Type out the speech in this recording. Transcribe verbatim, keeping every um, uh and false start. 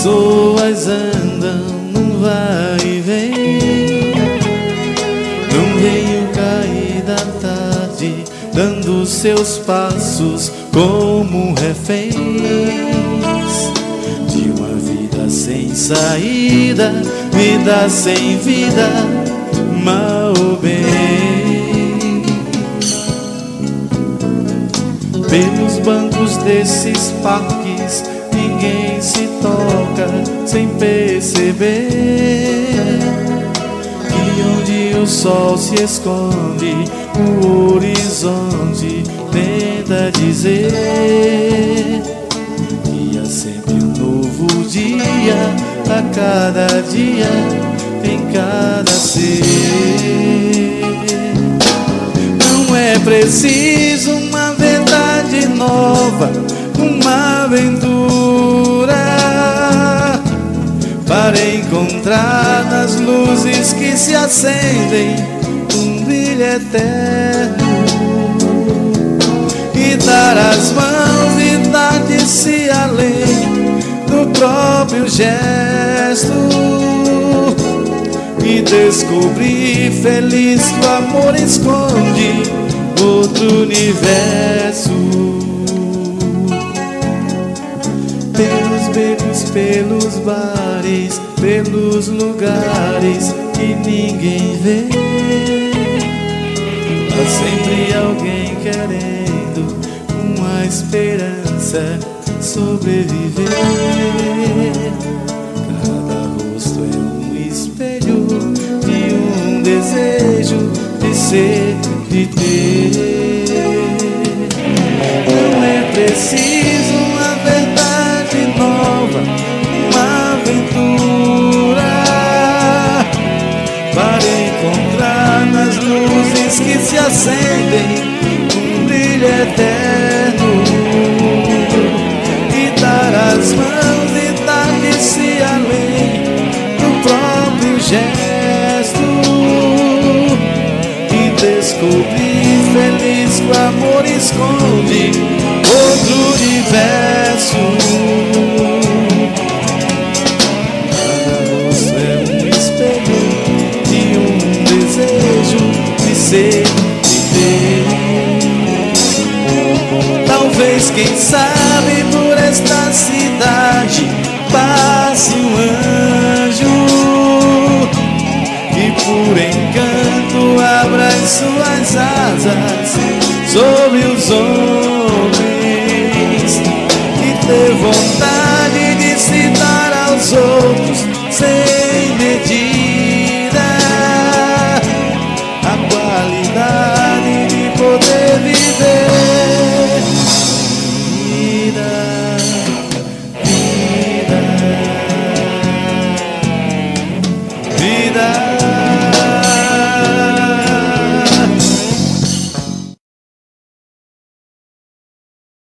pessoas andam num vai e vem, num reino cair da tarde, dando seus passos como reféns de uma vida sem saída, vida sem vida, mal ou bem. Pelos bancos desses parques ninguém se toca sem perceber que onde o sol se esconde, o horizonte tenta dizer que há sempre um novo dia a cada dia, em cada ser. Não é preciso uma verdade nova, uma aventura para encontrar nas luzes que se acendem um brilho eterno, e dar as mãos e dar-se além do próprio gesto, e descobrir feliz que o amor esconde outro universo. Pelos becos, pelos bares, pelos lugares que ninguém vê, há sempre alguém querendo uma esperança sobreviver. Cada rosto é um espelho de um desejo de ser, de ter. Não é preciso uma verdade nova, uma aventura para encontrar nas luzes que se acendem um brilho eterno, e dar as mãos e dar-se além do próprio gesto, e descobrir feliz que o amor esconde outro universo. Cada rosto é um espelho de um desejo de ser, de ter. Talvez, quem sabe, por esta cidade passe um anjo e por encanto abra as suas asas sobre os homens, e ter vontade de se dar aos outros sem medida, a qualidade de poder viver